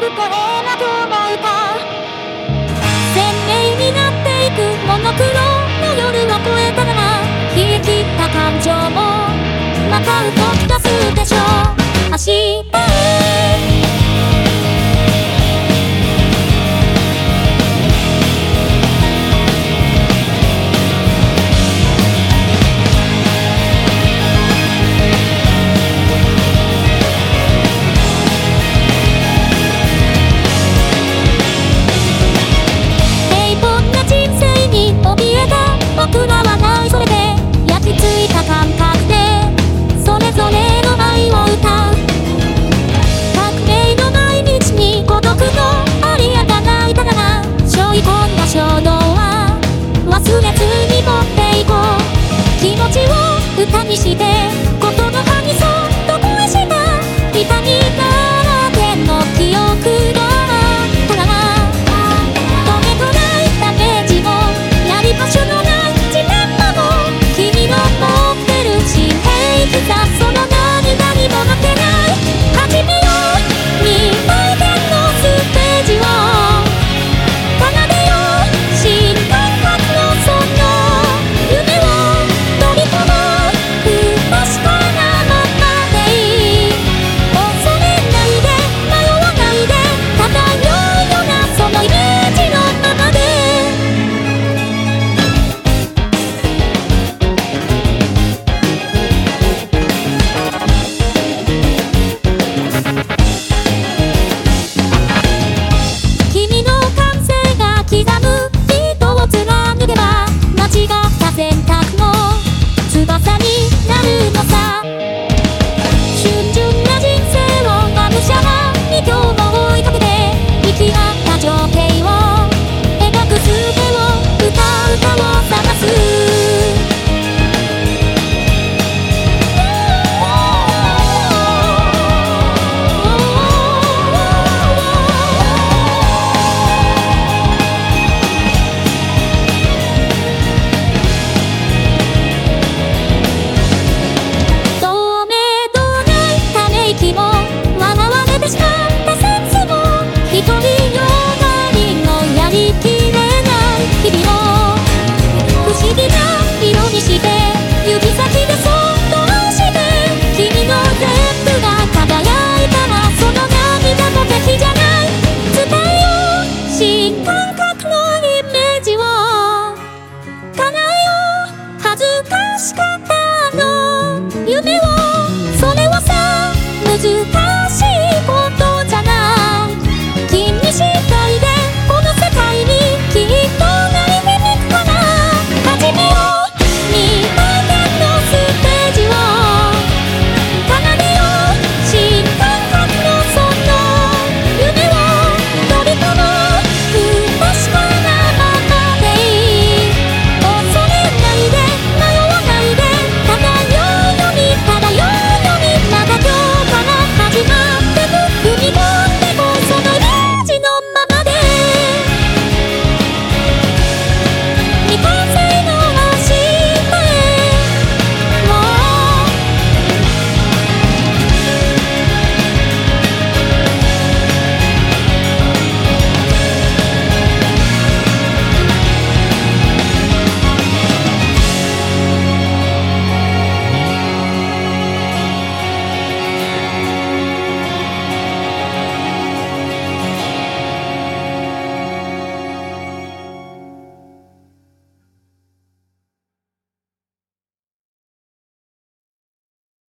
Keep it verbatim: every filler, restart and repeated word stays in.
ぶ声な今日も歌鮮明になっていくモノクロの夜を越えたなら冷え切った感情もまた動き出すでしょう明日へ僕らはないそれで焼き付いた感覚でそれぞれの愛を歌う革命の毎日に孤独のありやかないたがら背負い込んだ衝動は忘れずに持っていこう気持ちを歌にして